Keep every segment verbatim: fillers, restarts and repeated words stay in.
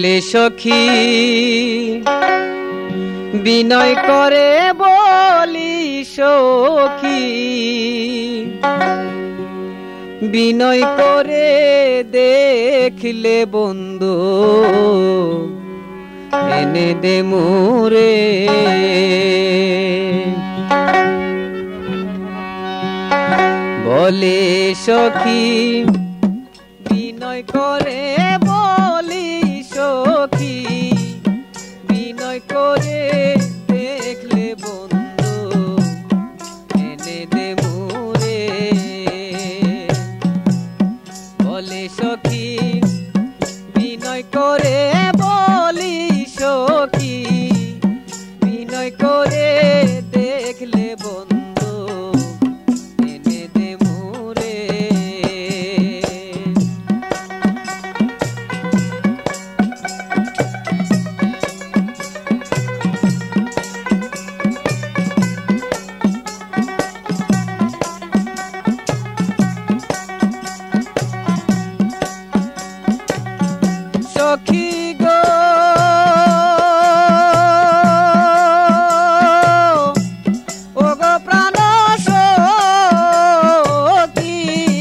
বলে সখী বিনয় করে বলি সখী বিনয় করে দেখলে বন্ধু এনে দে মোরে বলে সখী বিনয় করে বলি সখী বিনয় করে দেখলে বন্ধু এনে দে মোরে বলে সখী বিনয় করে বলি সখী বিনয় করে দেখলে বন্ধু এনে দে মোরে সখী গো ও গো প্রাণ সখী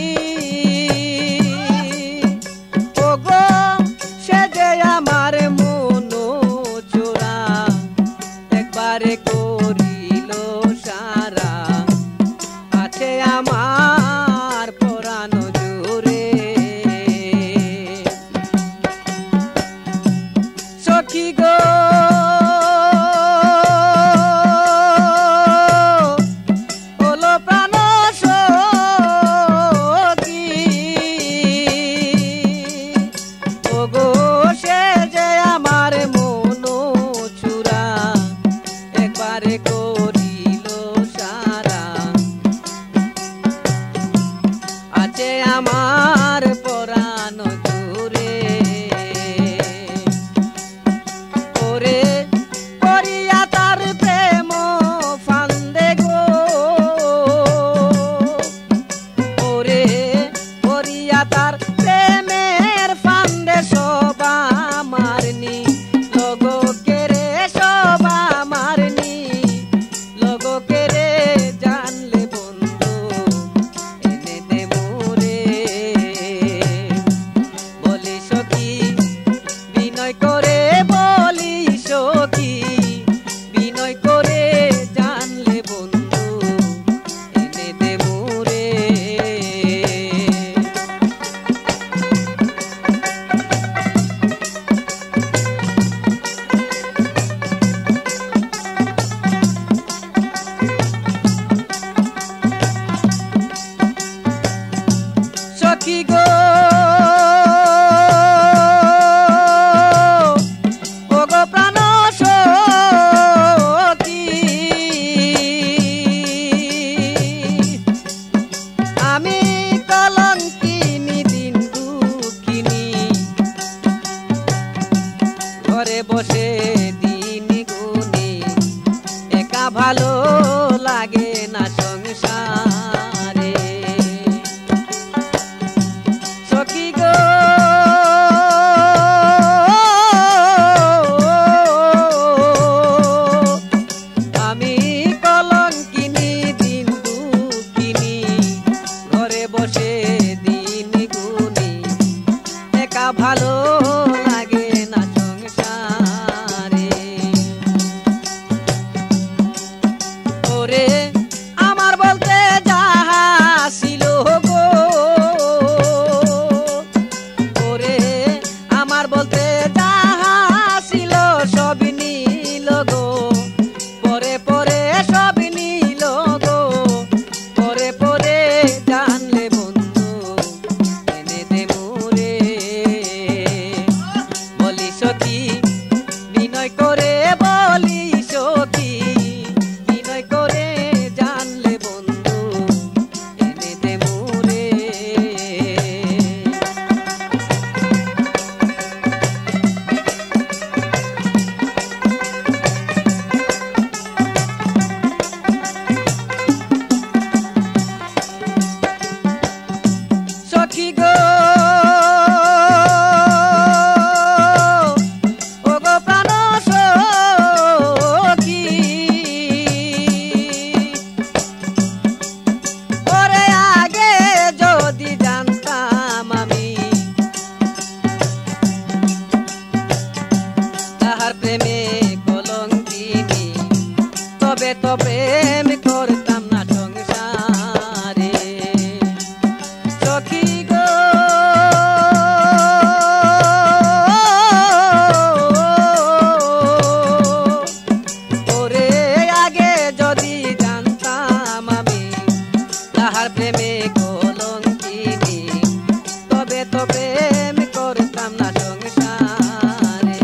ও গো সে যে আমার মন চোরা একবারে করিল সারা আছে আমার পরাণ জুড়ে সখী গো ওলো প্রাণ সখী ও গো সে যে আমার মন চূড়া একবারে করিল সারা আছে আমার পরাণ জুড়ে ওরে করিয়া তার প্রেম ফান্দে গো ওরে করিয়া তার প্রেমের ফান্দে সব আমারনি লগকে রে সব আমারনি লগকে রে জানলে বন্ধু এনে দে মোরে বলি সখী বিনয় করে বলি সখী বিনয় করে জানলে বন্ধু এনে দে মোরে সখী গো ও গো প্রাণ সখী আমি কলঙ্কিনী দিন দুঃখিনী ঘরে বসে দিন গুনি একা ভালো লাগে না সংসারে সখী গো আমি কলঙ্কিনী দিন দুঃখিনী ঘরে বসে দিন গুনি একা ভালো লাগে না সংসারে ওরে আমার বলতে যাহা ছিল গো ওরে আমার বলতে যাহা ছিল সব নীল গো পরে পরে তবে তো প্রেম করতাম না সংসারে সখী গো ওরে আগে যদি জানতাম আমি তাহার প্রেমে কলঙ্কিনী তবে তো প্রেম করতাম না সংসারে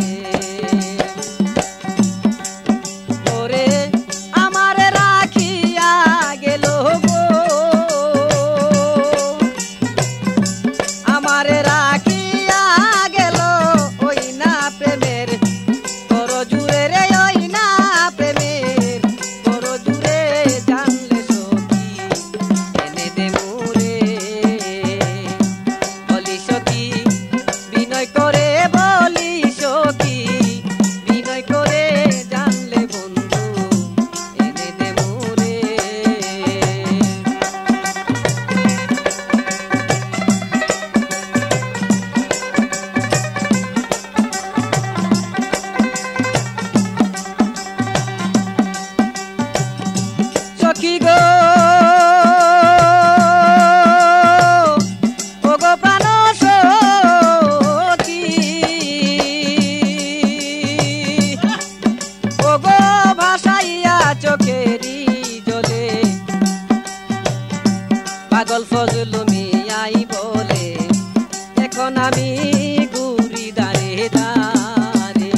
ওরে আমার রাখিয়া গেল গো আমার রাখিয়া গেল ওই না প্রেমের বড় জুড়ে রে ওই না প্রেমের বড় জুড়ে জানলে সখী এনে দে মোরে বলি সখী বিনয় করে বলি সখী বিনয় করে জানলে বন্ধু এনে দে মোরে সখী গো ওগো প্রাণ সখী ওগো ভাসাইয়া চোখেরি জলে পাগল ফজল মিয়াই বলে এখন আমি ঘুরি দাঁড়ে দাঁড়ে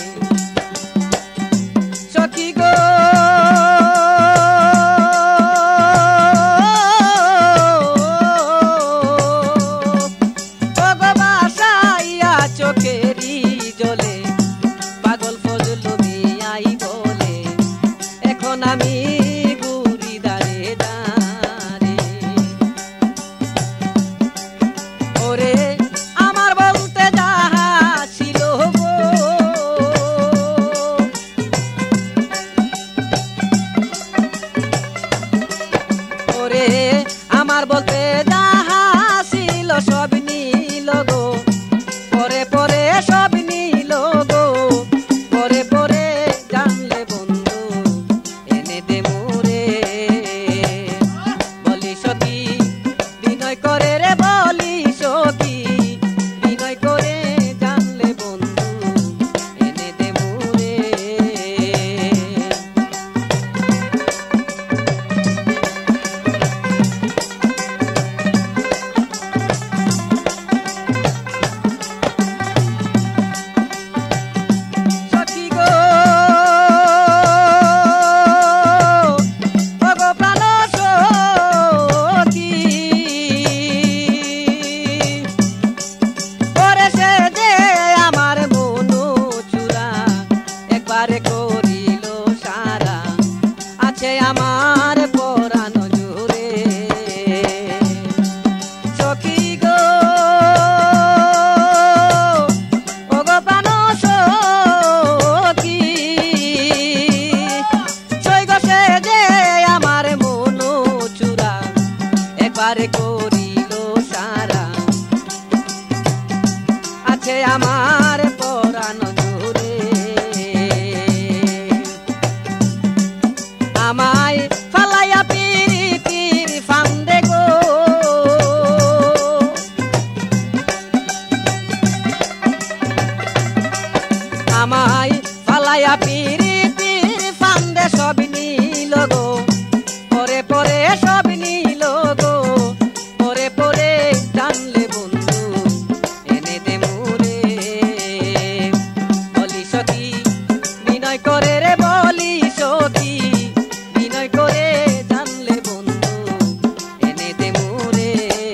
সখী গো ওগো ভাসাইয়া চোখেরি জলে পাগল ফজল মিয়াই বলে এখন আমি ঘুরি দাঁড়ে দাঁড়ে ওরে আমার বলতে যাহা ছিল গো ওরে আমার বলতে যাহা ছিল সব নীল গো পরে পরে সব নীল গো পরে পরে জানলে বন্ধু এনে দে মোরে বলি সখী বিনয় করে রে বলি সখী বিনয় করে জানলে বন্ধু এনে দে মোরে সখী গো ওগো প্রাণ সখী ওরে সে যে আমার মনো চূড়া একবারে করিল সারা আছে আমার পরাণ জুড়ে সখী গো ওগো প্রাণ সখী সই গো সে যে আমার মনো চূড়া একবারে করিল সারা আছে আমার পরাণ জুড়ে আমায় ফালাইয়া পিরিতির ফান্দে গো আমায় ফালাইয়া পিরিতির ফান্দে সব নীল গো পরে পরে সব নীল গো পরে পরে জানলে বন্ধু এনে দে মোরে বলি সখী বিনয় করে রে বলি সখী বিনয় করে জানলে বন্ধু এনে দে মোরে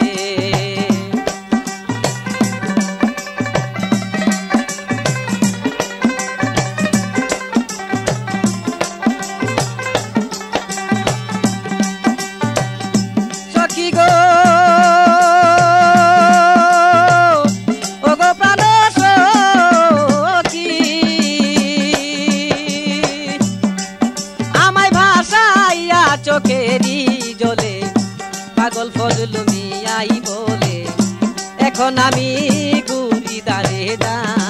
সখী গো ওগো প্রাণ সখী আমায় ভাসাইয়া চোখেরি জলে পাগল ফজল মিয়াই বলে এখন আমি ঘুরি দাঁড়ে দাঁড়ে